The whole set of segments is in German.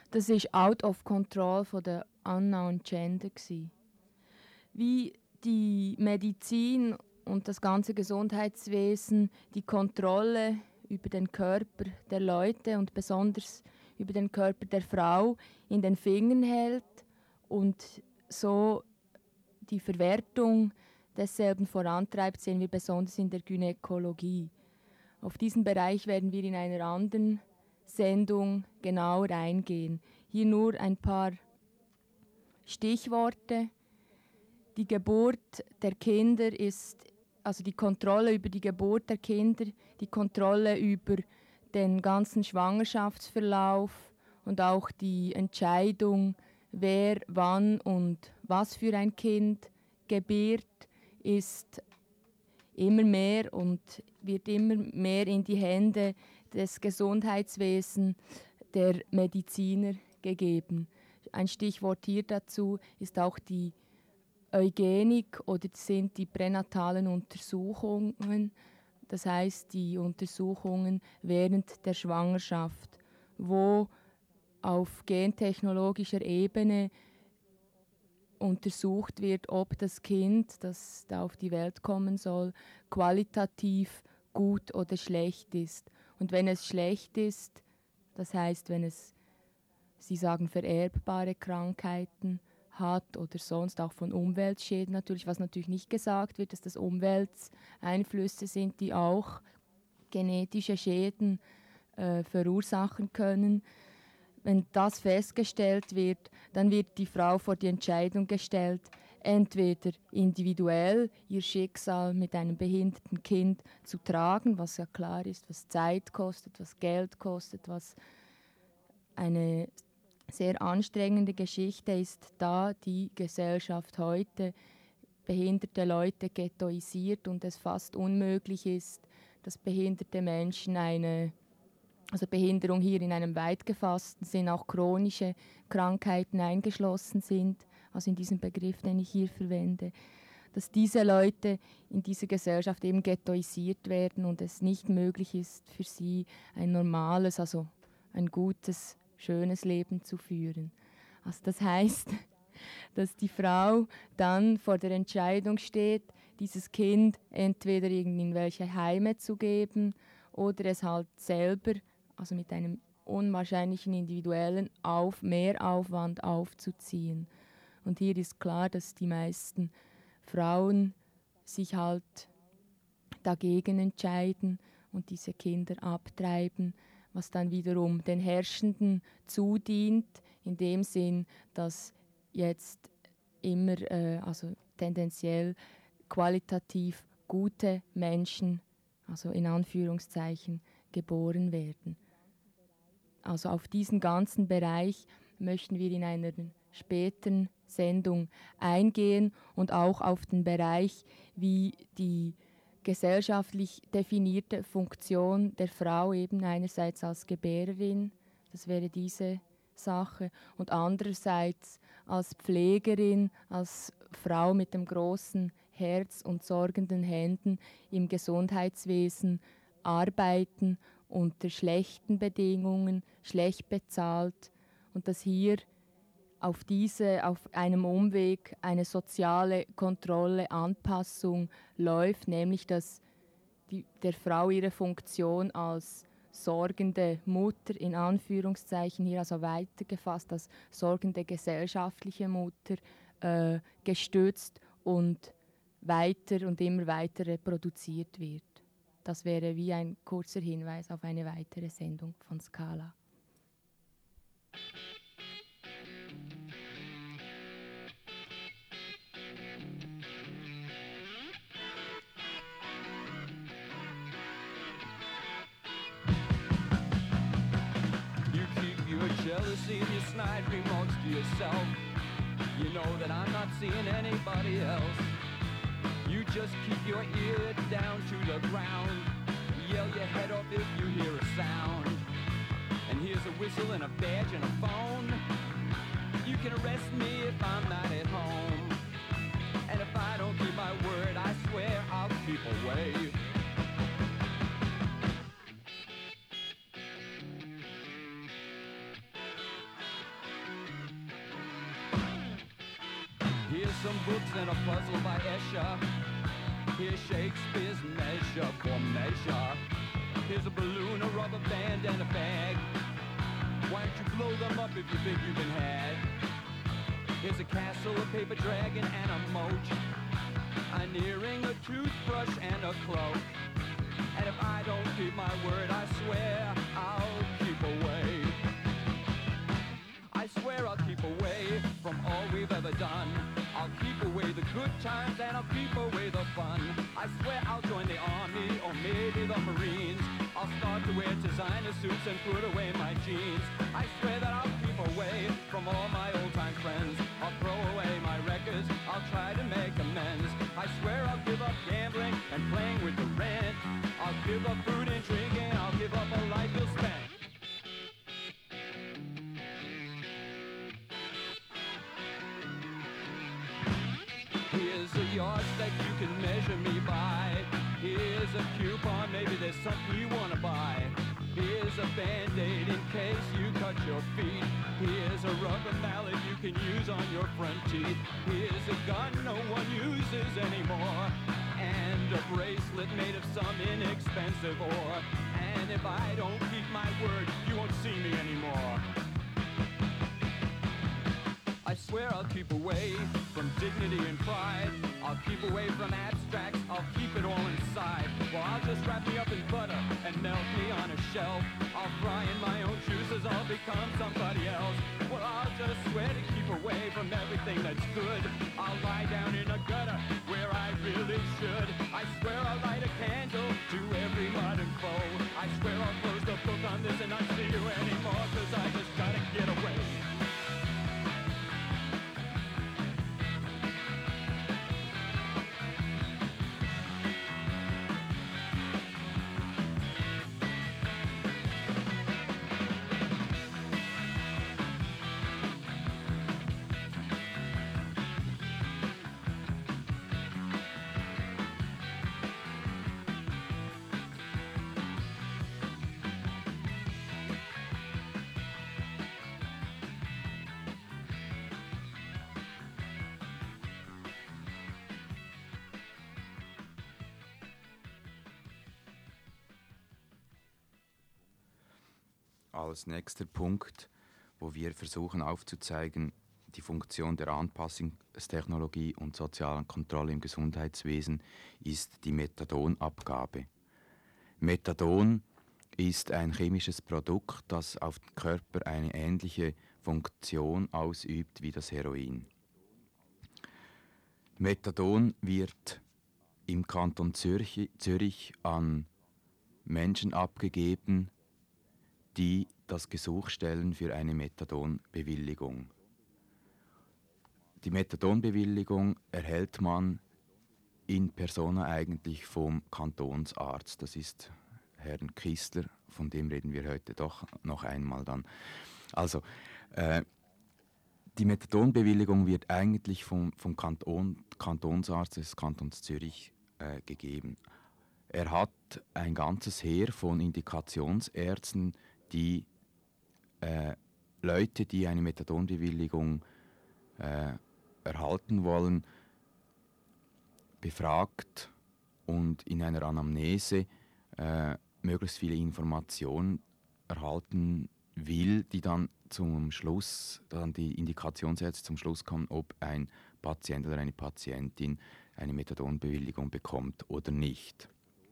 Das ist «Out of Control» von der Unknown Gender. Wie die Medizin und das ganze Gesundheitswesen die Kontrolle über den Körper der Leute und besonders über den Körper der Frau in den Fingern hält und so die Verwertung desselben vorantreibt, sehen wir besonders in der Gynäkologie. Auf diesen Bereich werden wir in einer anderen Sendung genauer eingehen. Hier nur ein paar Stichworte. Die Geburt der Kinder ist, also die Kontrolle über die Geburt der Kinder, die Kontrolle über den ganzen Schwangerschaftsverlauf und auch die Entscheidung, wer, wann und was für ein Kind gebiert, ist immer mehr und wird immer mehr in die Hände des Gesundheitswesens der Mediziner gegeben. Ein Stichwort hier dazu ist auch die Eugenik oder sind die pränatalen Untersuchungen, das heißt die Untersuchungen während der Schwangerschaft, wo auf gentechnologischer Ebene untersucht wird, ob das Kind, das da auf die Welt kommen soll, qualitativ gut oder schlecht ist. Und wenn es schlecht ist, das heißt, wenn es, Sie sagen, vererbbare Krankheiten hat oder sonst auch von Umweltschäden natürlich, was natürlich nicht gesagt wird, dass das Umwelteinflüsse sind, die auch genetische Schäden verursachen können. Wenn das festgestellt wird, dann wird die Frau vor die Entscheidung gestellt, entweder individuell ihr Schicksal mit einem behinderten Kind zu tragen, was ja klar ist, was Zeit kostet, was Geld kostet, was eine sehr anstrengende Geschichte ist, da die Gesellschaft heute behinderte Leute ghettoisiert und es fast unmöglich ist, dass behinderte Menschen also Behinderung hier in einem weit gefassten Sinn, auch chronische Krankheiten eingeschlossen sind, also in diesem Begriff, den ich hier verwende, dass diese Leute in dieser Gesellschaft eben ghettoisiert werden und es nicht möglich ist für sie ein normales, also ein gutes, schönes Leben zu führen. Also das heißt, dass die Frau dann vor der Entscheidung steht, dieses Kind entweder in welche Heime zu geben oder es halt selber, also mit einem unwahrscheinlichen individuellen Mehraufwand aufzuziehen. Und hier ist klar, dass die meisten Frauen sich halt dagegen entscheiden und diese Kinder abtreiben, was dann wiederum den Herrschenden zudient, in dem Sinn, dass jetzt immer, also tendenziell qualitativ gute Menschen, also in Anführungszeichen, geboren werden. Also auf diesen ganzen Bereich möchten wir in einer späteren Sendung eingehen und auch auf den Bereich, wie die gesellschaftlich definierte Funktion der Frau eben einerseits als Gebärerin, das wäre diese Sache, und andererseits als Pflegerin, als Frau mit dem großen Herz und sorgenden Händen im Gesundheitswesen arbeiten unter schlechten Bedingungen, schlecht bezahlt und dass hier auf einem Umweg eine soziale Kontrolle, Anpassung läuft, nämlich dass der Frau ihre Funktion als sorgende Mutter, in Anführungszeichen hier also weitergefasst, als sorgende gesellschaftliche Mutter gestützt und weiter und immer weiter reproduziert wird. Das wäre wie ein kurzer Hinweis auf eine weitere Sendung von Scala. You keep your jealousy and your snide remarks to yourself. You know that I'm not seeing anybody else. You just keep your ear down to the ground. Yell your head off if you hear a sound. And here's a whistle and a badge and a phone. You can arrest me if I'm not at home. And if I don't keep my word, I swear I'll keep away. a puzzle by Escher. Here's Shakespeare's measure for measure. Here's a balloon, a rubber band, and a bag. Why don't you blow them up if you think you can have? Here's a castle, a paper dragon, and a moat. An earring, a toothbrush, and a cloak. And if I don't keep my word, I swear I'll keep away. I swear I'll keep away from all we've ever done. I'll keep away the good times and I'll keep away the fun. I swear I'll join the army or maybe the Marines. I'll start to wear designer suits and put away my jeans. I swear that I'll keep away from all my old time friends. I'll throw away my records, I'll try to make amends. I swear I'll give up gambling and playing with the rent. I'll give up food and drinking, I'll give up a life you'll spend. Here's a yardstick you can measure me by. Here's a coupon, maybe there's something you wanna buy. Here's a band-aid in case you cut your feet. Here's a rubber mallet you can use on your front teeth. Here's a gun no one uses anymore. And a bracelet made of some inexpensive ore. And if I don't keep my word, you won't see me anymore. I swear I'll keep away from dignity and pride. I'll keep away from abstracts, I'll keep it all inside. Well, I'll just wrap me up in butter and melt me on a shelf. I'll fry in my own juices, I'll become somebody else. Well, I'll just swear to keep away from everything that's good. I'll lie down in a gutter where I really should. I swear I'll light a candle to every modern foe. I swear I'll close the book on this and not see you anymore, 'cause I just gotta get away. Als nächster Punkt, wo wir versuchen aufzuzeigen, die Funktion der Anpassungstechnologie und sozialen Kontrolle im Gesundheitswesen, ist die Methadonabgabe. Methadon ist ein chemisches Produkt, das auf den Körper eine ähnliche Funktion ausübt wie das Heroin. Methadon wird im Kanton Zürich an Menschen abgegeben, die das Gesuch stellen für eine Methadonbewilligung. Die Methadonbewilligung erhält man in persona eigentlich vom Kantonsarzt. Das ist Herrn Kistler, von dem reden wir heute doch noch einmal dann. Also, die Methadonbewilligung wird eigentlich vom Kantonsarzt des Kantons Zürich gegeben. Er hat ein ganzes Heer von Indikationsärzten, die Leute, die eine Methadonbewilligung erhalten wollen, befragt und in einer Anamnese möglichst viele Informationen erhalten will, die dann zum Schluss, dann die Indikationsärzte zum Schluss kommen, ob ein Patient oder eine Patientin eine Methadonbewilligung bekommt oder nicht.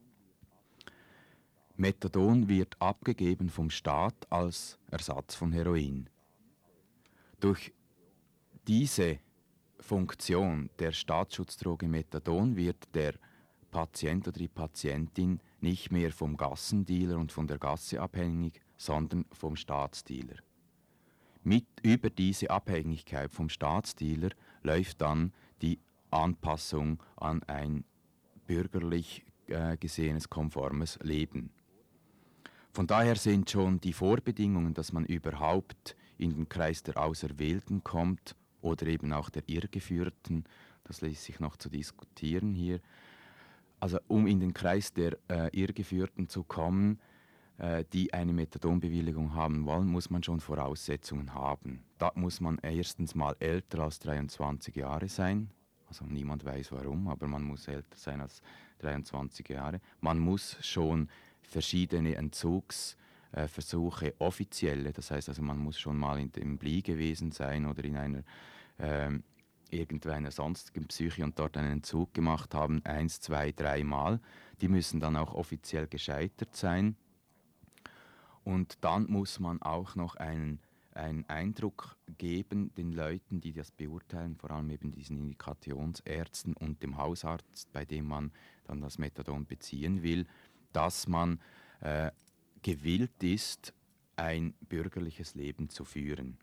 Methadon wird abgegeben vom Staat als Ersatz von Heroin. Durch diese Funktion der Staatsschutzdroge Methadon wird der Patient oder die Patientin nicht mehr vom Gassendealer und von der Gasse abhängig, sondern vom Staatsdealer. Über diese Abhängigkeit vom Staatsdealer läuft dann die Anpassung an ein bürgerlich gesehenes konformes Leben. Von daher sind schon die Vorbedingungen, dass man überhaupt in den Kreis der Auserwählten kommt oder eben auch der Irrgeführten, das lässt sich noch zu diskutieren hier. Also um in den Kreis der Irrgeführten zu kommen, die eine Methadonbewilligung haben wollen, muss man schon Voraussetzungen haben. Da muss man erstens mal älter als 23 Jahre sein Also niemand weiß warum, aber man muss älter sein als 23 Jahre. Man muss schon verschiedene Entzugsversuche, offizielle, das heißt also man muss schon mal in dem Bli gewesen sein oder in einer irgendeiner sonstigen Psyche und dort einen Entzug gemacht haben, 1, 2, 3 Mal. Die müssen dann auch offiziell gescheitert sein. Und dann muss man auch noch einen Eindruck geben den Leuten, die das beurteilen, vor allem eben diesen Indikationsärzten und dem Hausarzt, bei dem man dann das Methadon beziehen will, dass man gewillt ist, ein bürgerliches Leben zu führen.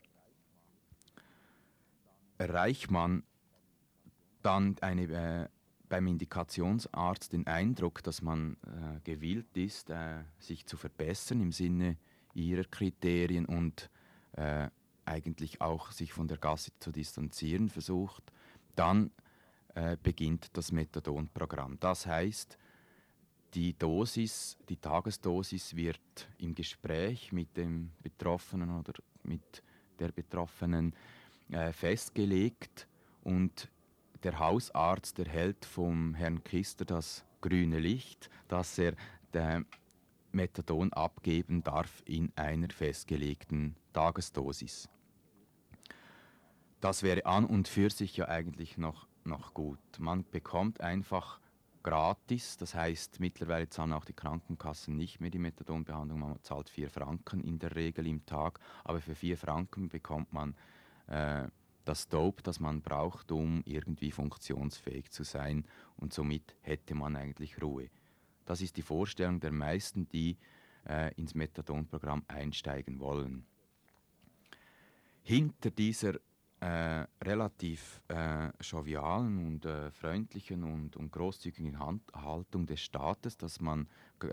Erreicht man dann beim Indikationsarzt den Eindruck, dass man gewillt ist, sich zu verbessern im Sinne ihrer Kriterien und eigentlich auch sich von der Gasse zu distanzieren versucht, dann beginnt das Methadonprogramm. Das heißt, die Tagesdosis wird im Gespräch mit dem Betroffenen oder mit der Betroffenen festgelegt und der Hausarzt erhält vom Herrn Kister das grüne Licht, dass er Methadon abgeben darf in einer festgelegten Tagesdosis. Das wäre an und für sich ja eigentlich noch gut. Man bekommt einfach gratis, das heißt, mittlerweile zahlen auch die Krankenkassen nicht mehr die Methadonbehandlung, man zahlt 4 Franken in der Regel im Tag, aber für 4 Franken bekommt man das Dope, das man braucht, um irgendwie funktionsfähig zu sein, und somit hätte man eigentlich Ruhe. Das ist die Vorstellung der meisten, die ins Methadonprogramm einsteigen wollen. Hinter dieser relativ jovialen und freundlichen und großzügigen Haltung des Staates, dass man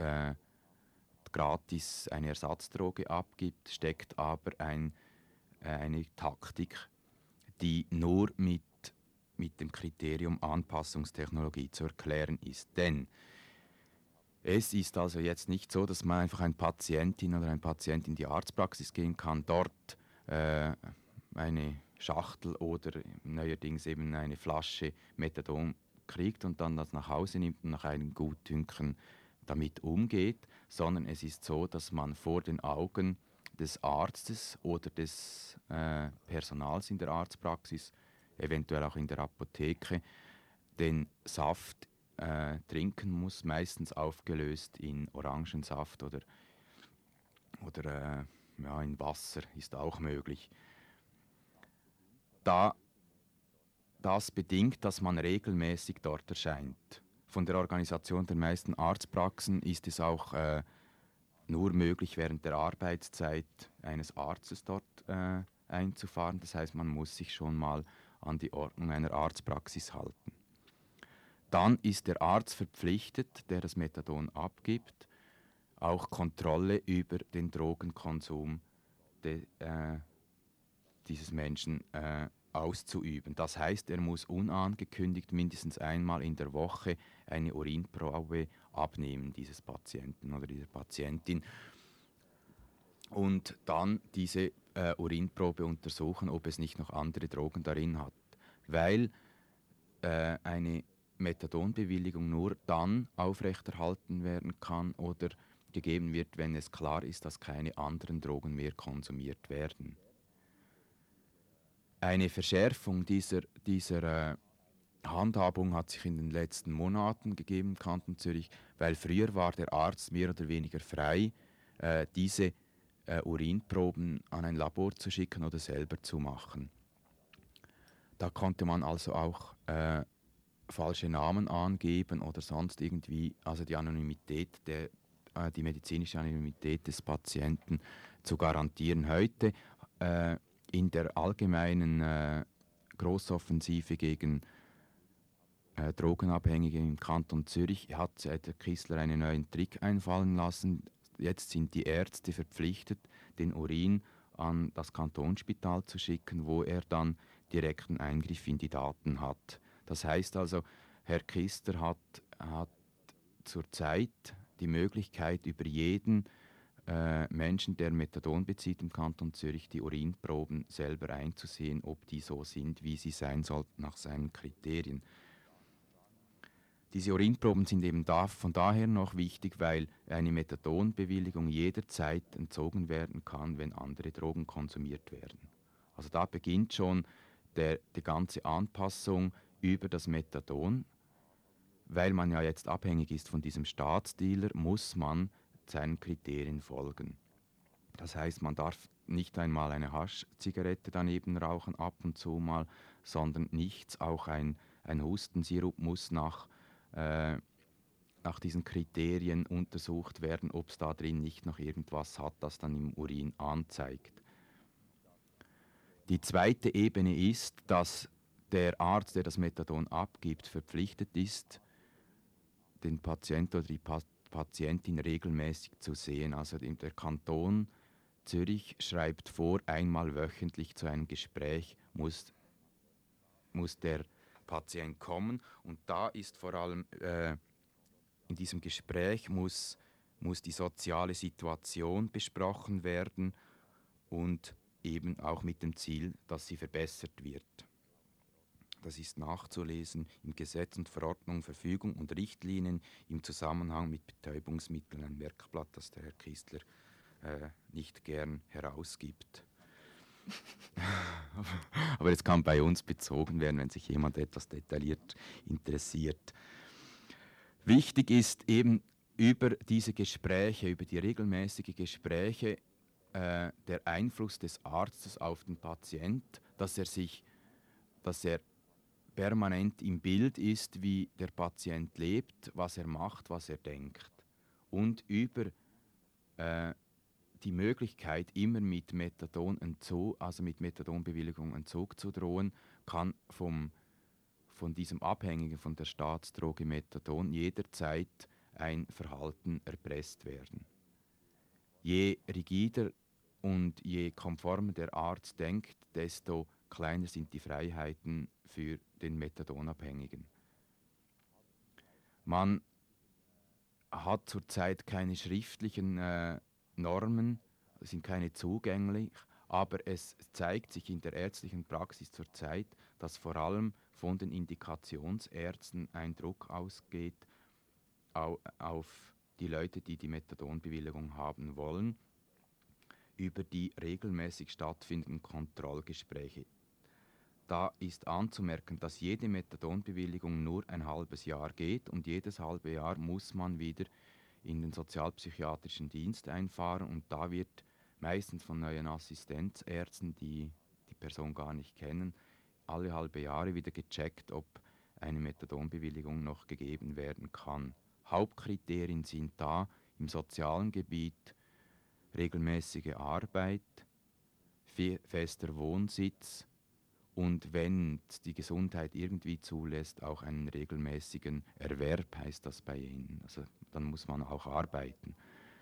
gratis eine Ersatzdroge abgibt, steckt aber eine Taktik, die nur mit dem Kriterium Anpassungstechnologie zu erklären ist. Denn es ist also jetzt nicht so, dass man einfach eine Patientin oder ein Patient in die Arztpraxis gehen kann, dort eine Schachtel oder neuerdings eben eine Flasche Methadon kriegt und dann das nach Hause nimmt und nach einem Gutdünken damit umgeht, sondern es ist so, dass man vor den Augen des Arztes oder des Personals in der Arztpraxis, eventuell auch in der Apotheke, den Saft trinken muss, meistens aufgelöst in Orangensaft oder in Wasser ist auch möglich. Das bedingt, dass man regelmäßig dort erscheint. Von der Organisation der meisten Arztpraxen ist es auch nur möglich, während der Arbeitszeit eines Arztes dort einzufahren. Das heißt, man muss sich schon mal an die Ordnung einer Arztpraxis halten. Dann ist der Arzt verpflichtet, der das Methadon abgibt, auch Kontrolle über den Drogenkonsum dieses Menschen auszuüben. Das heißt, er muss unangekündigt mindestens einmal in der Woche eine Urinprobe abnehmen, dieses Patienten oder dieser Patientin, und dann diese Urinprobe untersuchen, ob es nicht noch andere Drogen darin hat. Weil eine Methadonbewilligung nur dann aufrechterhalten werden kann oder gegeben wird, wenn es klar ist, dass keine anderen Drogen mehr konsumiert werden. Eine Verschärfung dieser Handhabung hat sich in den letzten Monaten gegeben im Kanton Zürich, weil früher war der Arzt mehr oder weniger frei, diese Urinproben an ein Labor zu schicken oder selber zu machen. Da konnte man also auch falsche Namen angeben oder sonst irgendwie, also die Anonymität, die medizinische Anonymität des Patienten zu garantieren. Heute in der allgemeinen Grossoffensive gegen Drogenabhängige im Kanton Zürich hat der Kistler einen neuen Trick einfallen lassen. Jetzt sind die Ärzte verpflichtet, den Urin an das Kantonsspital zu schicken, wo er dann direkten Eingriff in die Daten hat. Das heißt also, Herr Kister hat zurzeit die Möglichkeit, über jeden Menschen, der Methadon bezieht im Kanton Zürich, die Urinproben selber einzusehen, ob die so sind, wie sie sein sollten nach seinen Kriterien. Diese Urinproben sind eben von daher noch wichtig, weil eine Methadonbewilligung jederzeit entzogen werden kann, wenn andere Drogen konsumiert werden. Also da beginnt schon die ganze Anpassung über das Methadon. Weil man ja jetzt abhängig ist von diesem Staatsdealer, muss man seinen Kriterien folgen. Das heißt, man darf nicht einmal eine Haschzigarette daneben rauchen, ab und zu mal, sondern nichts. Auch ein Hustensirup muss nach diesen Kriterien untersucht werden, ob es da drin nicht noch irgendwas hat, das dann im Urin anzeigt. Die zweite Ebene ist, dass der Arzt, der das Methadon abgibt, verpflichtet ist, den Patienten oder die Patientin regelmäßig zu sehen. Also der Kanton Zürich schreibt vor, einmal wöchentlich zu einem Gespräch muss der Patient kommen. Und da ist vor allem in diesem Gespräch muss die soziale Situation besprochen werden und eben auch mit dem Ziel, dass sie verbessert wird. Das ist nachzulesen im Gesetz und Verordnung, Verfügung und Richtlinien im Zusammenhang mit Betäubungsmitteln, ein Merkblatt, das der Herr Kistler nicht gern herausgibt. Aber es kann bei uns bezogen werden, wenn sich jemand etwas detailliert interessiert. Wichtig ist eben über diese Gespräche, über die regelmäßigen Gespräche, der Einfluss des Arztes auf den Patient, dass er permanent im Bild ist, wie der Patient lebt, was er macht, was er denkt. Und über die Möglichkeit, immer mit Methadonentzug, also mit Methadonbewilligung Entzug zu drohen, kann von diesem Abhängigen von der Staatsdroge Methadon jederzeit ein Verhalten erpresst werden. Je rigider und je konformer der Arzt denkt, desto kleiner sind die Freiheiten für den Methadonabhängigen. Man hat zurzeit keine schriftlichen Normen, sind keine zugänglich, aber es zeigt sich in der ärztlichen Praxis zurzeit, dass vor allem von den Indikationsärzten ein Druck ausgeht auf die Leute, die die Methadonbewilligung haben wollen, über die regelmäßig stattfindenden Kontrollgespräche. Da ist anzumerken, dass jede Methadonbewilligung nur ein halbes Jahr geht und jedes halbe Jahr muss man wieder in den sozialpsychiatrischen Dienst einfahren und da wird meistens von neuen Assistenzärzten, die die Person gar nicht kennen, alle halbe Jahre wieder gecheckt, ob eine Methadonbewilligung noch gegeben werden kann. Hauptkriterien sind da im sozialen Gebiet regelmäßige Arbeit, fester Wohnsitz und wenn die Gesundheit irgendwie zulässt, auch einen regelmäßigen Erwerb, heißt das bei ihnen. Also dann muss man auch arbeiten.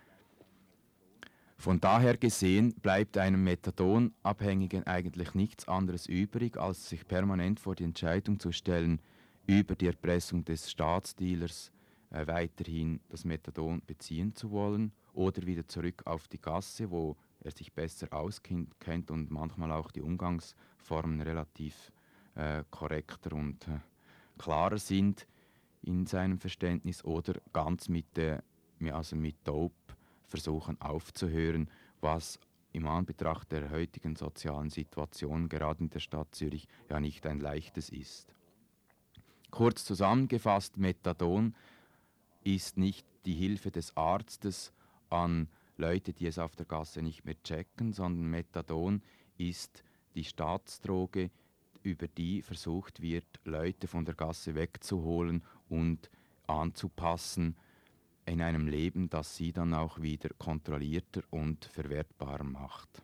Von daher gesehen bleibt einem Methadonabhängigen eigentlich nichts anderes übrig, als sich permanent vor die Entscheidung zu stellen, über die Erpressung des Staatsdealers weiterhin das Methadon beziehen zu wollen oder wieder zurück auf die Gasse, wo er sich besser auskennt und manchmal auch die Umgangsformen relativ korrekter und klarer sind in seinem Verständnis, oder ganz mit Dope versuchen aufzuhören, was im Anbetracht der heutigen sozialen Situation, gerade in der Stadt Zürich, ja nicht ein leichtes ist. Kurz zusammengefasst, Methadon ist nicht die Hilfe des Arztes an Leute, die es auf der Gasse nicht mehr checken, sondern Methadon ist die Staatsdroge, über die versucht wird, Leute von der Gasse wegzuholen und anzupassen in einem Leben, das sie dann auch wieder kontrollierter und verwertbarer macht.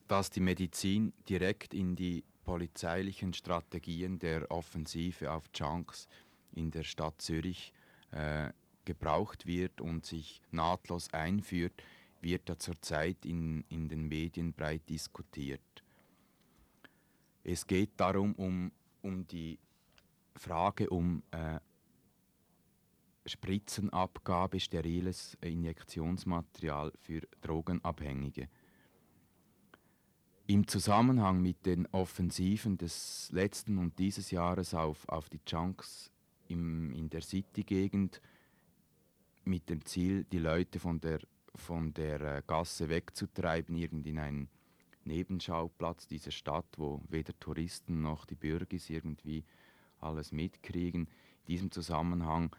dass die Medizin direkt in die polizeilichen Strategien der Offensive auf Junks in der Stadt Zürich gebraucht wird und sich nahtlos einführt, wird ja zurzeit in den Medien breit diskutiert. Es geht darum, um die Frage Spritzenabgabe, steriles Injektionsmaterial für Drogenabhängige. Im Zusammenhang mit den Offensiven des letzten und dieses Jahres auf die Junks in der City-Gegend mit dem Ziel, die Leute von der Gasse wegzutreiben, irgendwie in einen Nebenschauplatz dieser Stadt, wo weder Touristen noch die Bürgis irgendwie alles mitkriegen. In diesem Zusammenhang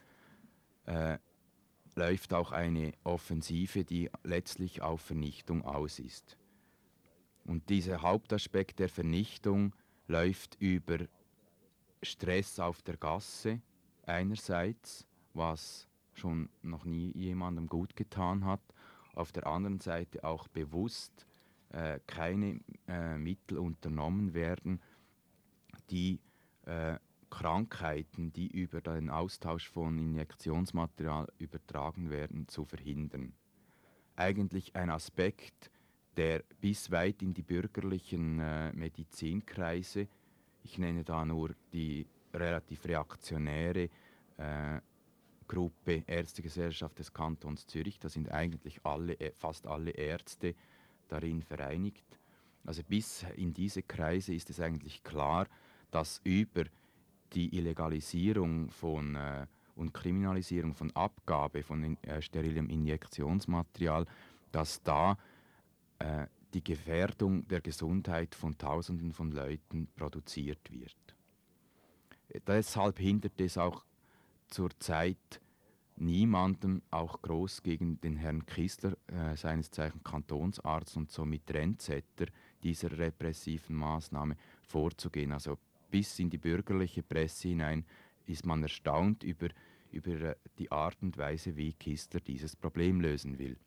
läuft auch eine Offensive, die letztlich auf Vernichtung aus ist. Und dieser Hauptaspekt der Vernichtung läuft über Stress auf der Gasse einerseits, was schon noch nie jemandem gut getan hat, auf der anderen Seite auch bewusst keine Mittel unternommen werden, die Krankheiten, die über den Austausch von Injektionsmaterial übertragen werden, zu verhindern. Eigentlich ein Aspekt, der bis weit in die bürgerlichen Medizinkreise, ich nenne da nur die relativ reaktionäre Gruppe Ärztegesellschaft des Kantons Zürich, da sind eigentlich fast alle Ärzte darin vereinigt. Also bis in diese Kreise ist es eigentlich klar, dass über die Illegalisierung und Kriminalisierung von Abgabe von sterilem Injektionsmaterial, dass da die Gefährdung der Gesundheit von Tausenden von Leuten produziert wird. Deshalb hindert es auch zurzeit niemandem, auch groß gegen den Herrn Kistler, seines Zeichens Kantonsarzt und somit Trendsetter dieser repressiven Maßnahme, vorzugehen. Also bis in die bürgerliche Presse hinein ist man erstaunt über die Art und Weise, wie Kistler dieses Problem lösen will.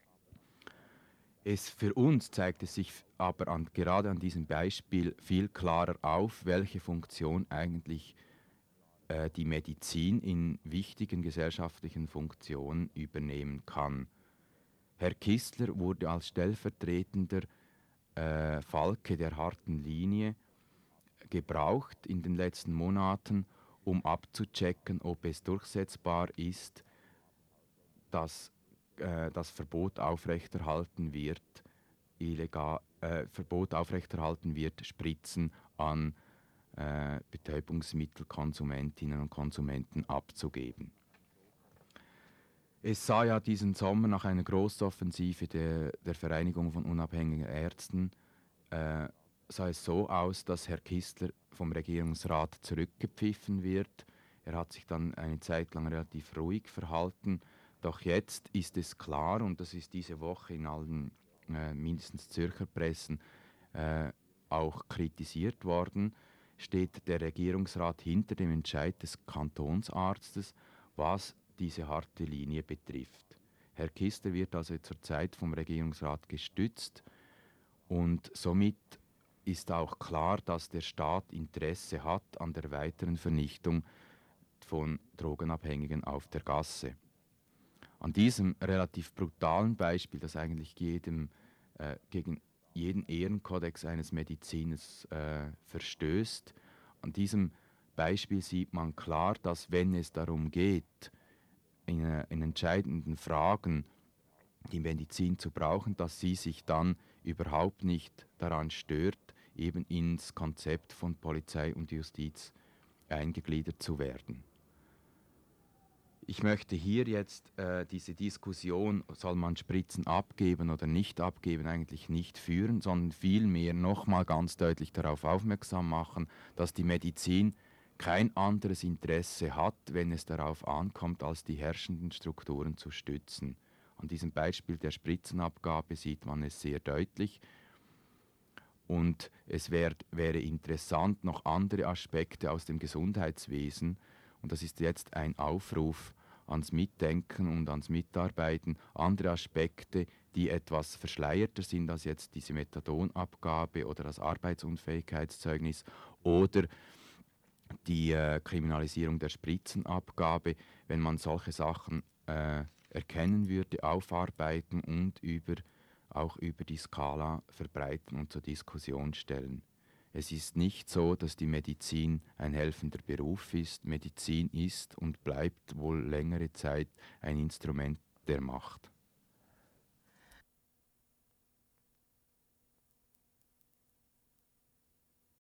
Für uns zeigt es sich aber gerade an diesem Beispiel viel klarer auf, welche Funktion eigentlich die Medizin in wichtigen gesellschaftlichen Funktionen übernehmen kann. Herr Kistler wurde als stellvertretender Falke der harten Linie gebraucht in den letzten Monaten, um abzuchecken, ob es durchsetzbar ist, dass das Verbot aufrechterhalten wird, Spritzen an Betäubungsmittelkonsumentinnen und Konsumenten abzugeben. Es sah ja diesen Sommer nach einer Großoffensive der Vereinigung von unabhängigen Ärzten sah es so aus, dass Herr Kistler vom Regierungsrat zurückgepfiffen wird. Er hat sich dann eine Zeit lang relativ ruhig verhalten. Doch jetzt ist es klar, und das ist diese Woche in allen mindestens Zürcher Pressen auch kritisiert worden, steht der Regierungsrat hinter dem Entscheid des Kantonsarztes, was diese harte Linie betrifft. Herr Kistler wird also zurzeit vom Regierungsrat gestützt und somit ist auch klar, dass der Staat Interesse hat an der weiteren Vernichtung von Drogenabhängigen auf der Gasse. An diesem relativ brutalen Beispiel, das eigentlich gegen jeden Ehrenkodex eines Mediziners verstößt, an diesem Beispiel sieht man klar, dass wenn es darum geht, in entscheidenden Fragen die Medizin zu brauchen, dass sie sich dann überhaupt nicht daran stört, eben ins Konzept von Polizei und Justiz eingegliedert zu werden. Ich möchte hier jetzt diese Diskussion, soll man Spritzen abgeben oder nicht abgeben, eigentlich nicht führen, sondern vielmehr nochmal ganz deutlich darauf aufmerksam machen, dass die Medizin kein anderes Interesse hat, wenn es darauf ankommt, als die herrschenden Strukturen zu stützen. An diesem Beispiel der Spritzenabgabe sieht man es sehr deutlich. Und es wäre interessant, noch andere Aspekte aus dem Gesundheitswesen, und das ist jetzt ein Aufruf ans Mitdenken und ans Mitarbeiten andere Aspekte, die etwas verschleierter sind als jetzt diese Methadonabgabe oder das Arbeitsunfähigkeitszeugnis oder die Kriminalisierung der Spritzenabgabe, wenn man solche Sachen erkennen würde, aufarbeiten und auch über die Skala verbreiten und zur Diskussion stellen. Es ist nicht so, dass die Medizin ein helfender Beruf ist. Medizin ist und bleibt wohl längere Zeit ein Instrument der Macht.